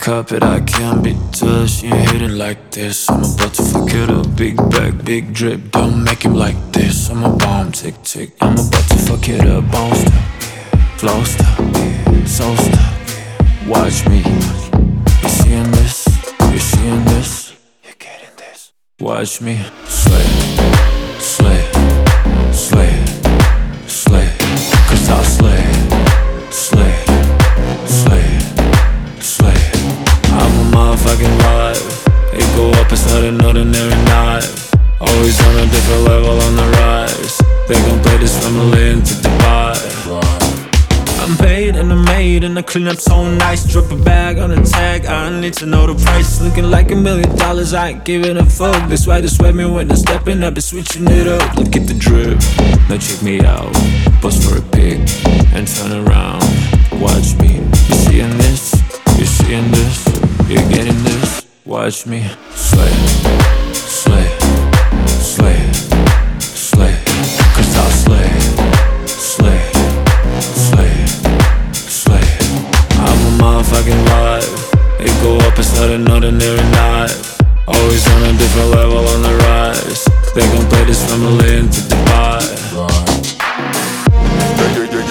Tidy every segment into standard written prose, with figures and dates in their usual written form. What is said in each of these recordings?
cup it, I can't be touched. You ain't hitting like this. I'm about to fuck it up. Big bag, big drip, don't make him like this. I'm a bomb, tick tick. I'm about to fuck it up. Bounce stop, flow stop, soul stop. Watch me. You seeing this? You seeing this? You're getting this. Watch me slay, slay, slay, slay. 'Cause I'll slay, slay, slay, slay. I'm a motherfucking vibe. It go up, it's not an ordinary night. Always on a different level on the rise. They gon' play this from Berlin to Dubai. I'm paid and I'm made and I clean up so nice. Drop a bag on a tag, I need to know the price. Looking like $1 million, I ain't giving a fuck. That's why they sweat me when I'm stepping up and switching it up. Look at the drip, now check me out. Pose for a pic and turn around. Watch me, you seeing this? You seeing this? You're getting this? Watch me slay, slay, slay, slay. 'Cause I'll slay, slay, slay, slay. I'm a motherfucking vibe. It go up, it's not an ordinary night. Always on a different level on the rise. They gon' play this from Berlin to Dubai.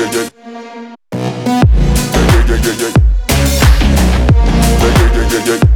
Yeah.